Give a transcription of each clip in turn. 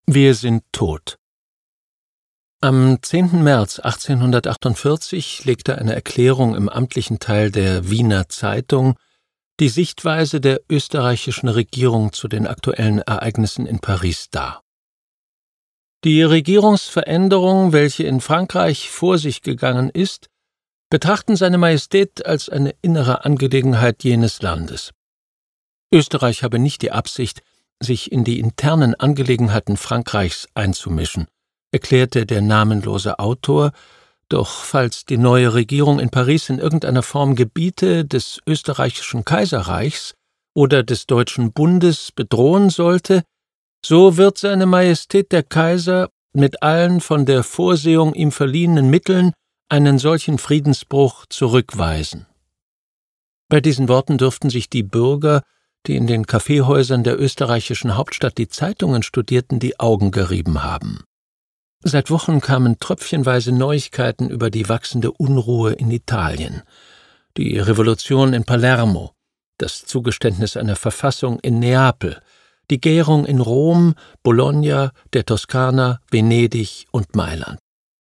Wir sind tot. Am 10. März 1848 legte eine Erklärung im amtlichen Teil der Wiener Zeitung die Sichtweise der österreichischen Regierung zu den aktuellen Ereignissen in Paris dar. Die Regierungsveränderung, welche in Frankreich vor sich gegangen ist, betrachten Seine Majestät als eine innere Angelegenheit jenes Landes. Österreich habe nicht die Absicht, sich in die internen Angelegenheiten Frankreichs einzumischen, erklärte der namenlose Autor, doch falls die neue Regierung in Paris in irgendeiner Form Gebiete des österreichischen Kaiserreichs oder des Deutschen Bundes bedrohen sollte, so wird Seine Majestät der Kaiser mit allen von der Vorsehung ihm verliehenen Mitteln einen solchen Friedensbruch zurückweisen. Bei diesen Worten dürften sich die Bürger, die in den Kaffeehäusern der österreichischen Hauptstadt die Zeitungen studierten, die Augen gerieben haben. Seit Wochen kamen tröpfchenweise Neuigkeiten über die wachsende Unruhe in Italien, die Revolution in Palermo, das Zugeständnis einer Verfassung in Neapel, die Gärung in Rom, Bologna, der Toskana, Venedig und Mailand.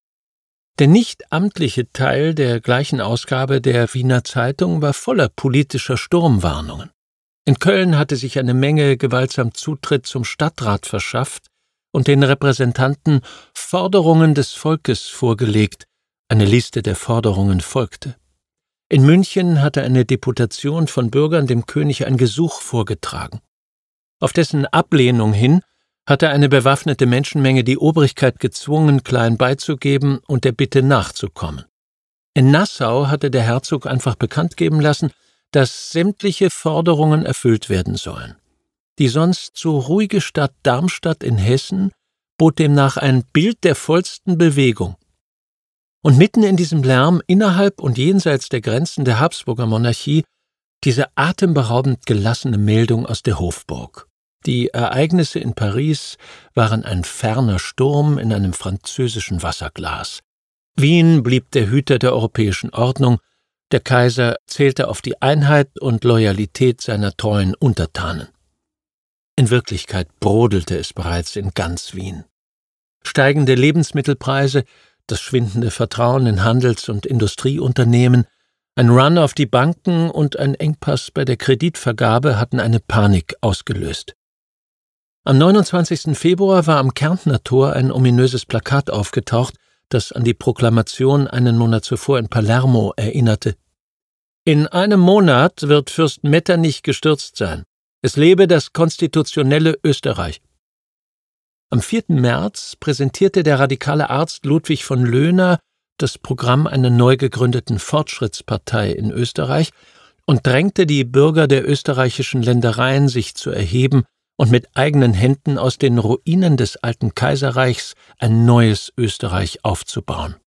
Der nicht amtliche Teil der gleichen Ausgabe der Wiener Zeitung war voller politischer Sturmwarnungen. In Köln hatte sich eine Menge gewaltsam Zutritt zum Stadtrat verschafft und den Repräsentanten Forderungen des Volkes vorgelegt. Eine Liste der Forderungen folgte. In München hatte eine Deputation von Bürgern dem König ein Gesuch vorgetragen. Auf dessen Ablehnung hin hatte eine bewaffnete Menschenmenge die Obrigkeit gezwungen, klein beizugeben und der Bitte nachzukommen. In Nassau hatte der Herzog einfach bekannt geben lassen, dass sämtliche Forderungen erfüllt werden sollen. Die sonst so ruhige Stadt Darmstadt in Hessen bot demnach ein Bild der vollsten Bewegung. Und mitten in diesem Lärm, innerhalb und jenseits der Grenzen der Habsburger Monarchie, diese atemberaubend gelassene Meldung aus der Hofburg. Die Ereignisse in Paris waren ein ferner Sturm in einem französischen Wasserglas. Wien blieb der Hüter der europäischen Ordnung, der Kaiser zählte auf die Einheit und Loyalität seiner treuen Untertanen. In Wirklichkeit brodelte es bereits in ganz Wien. Steigende Lebensmittelpreise, das schwindende Vertrauen in Handels- und Industrieunternehmen, ein Run auf die Banken und ein Engpass bei der Kreditvergabe hatten eine Panik ausgelöst. Am 29. Februar war am Kärntner Tor ein ominöses Plakat aufgetaucht, das an die Proklamation einen Monat zuvor in Palermo erinnerte. In einem Monat wird Fürst Metternich gestürzt sein. Es lebe das konstitutionelle Österreich. Am 4. März präsentierte der radikale Arzt Ludwig von Löhner das Programm einer neu gegründeten Fortschrittspartei in Österreich und drängte die Bürger der österreichischen Ländereien, sich zu erheben und mit eigenen Händen aus den Ruinen des alten Kaiserreichs ein neues Österreich aufzubauen.